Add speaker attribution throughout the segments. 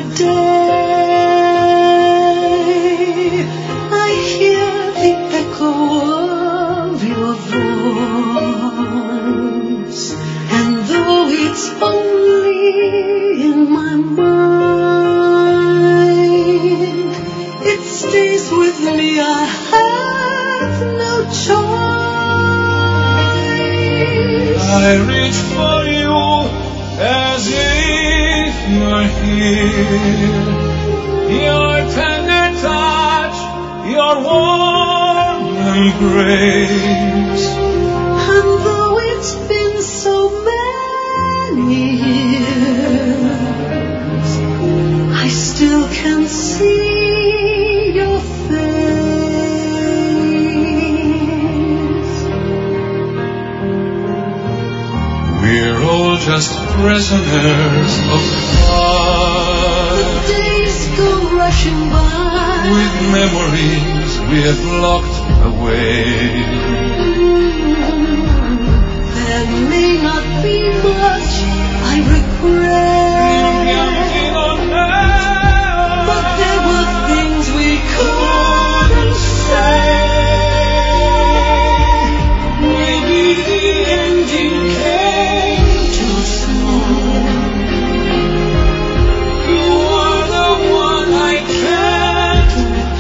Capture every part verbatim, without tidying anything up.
Speaker 1: day I hear the echo of your voice, and though it's only in my mind, it stays with me. I have no choice.
Speaker 2: I reach for you as if you're here. Your tender touch, your warm embrace.
Speaker 1: And though it's been so many years, I still can see your face.
Speaker 2: We're all just prisoners of time.
Speaker 1: The days go rushing by
Speaker 2: with memories we have locked away.
Speaker 1: There may not be much I regret, but there were things we couldn't say. Maybe the ending came too soon.
Speaker 2: You are the one I can't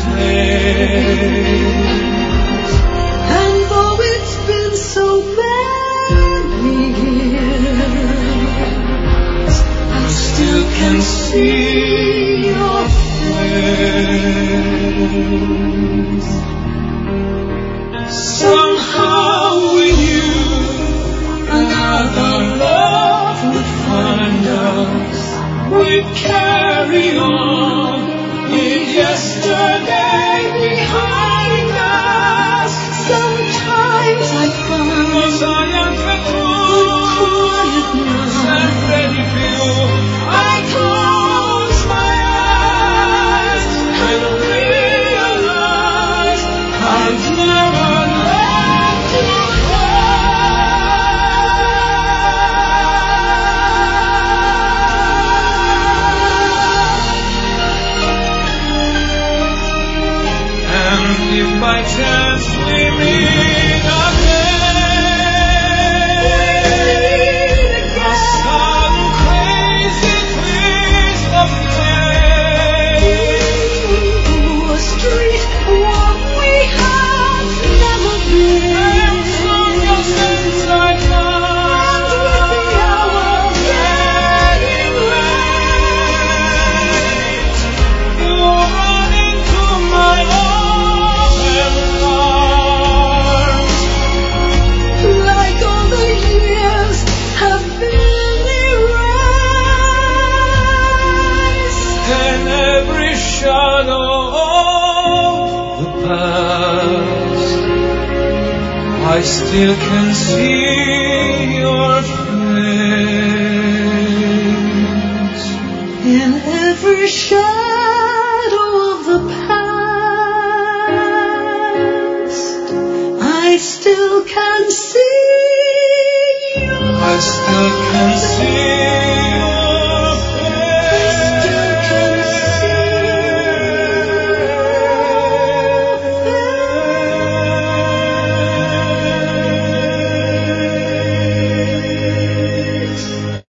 Speaker 2: replace.
Speaker 1: And though it's been so many years, I still can see your face.
Speaker 2: Somehow we knew another love would find us. We'd carry on, leave yesterday behind us.
Speaker 1: Sometimes I find
Speaker 2: Was I unfaithful?
Speaker 1: quiet night
Speaker 2: And ready for you, I close my eyes and realize I've never let you go. And if by chance we meet again, some crazy twist of fate,
Speaker 1: a street one we have never been.
Speaker 2: and from your sense I
Speaker 1: And with the hours
Speaker 2: getting late, you run into my open arms,
Speaker 1: like all the years have been erased.
Speaker 2: and every shadow of the past, I still can see your face.
Speaker 1: In every shadow of the past, I still can see you.
Speaker 2: I still can see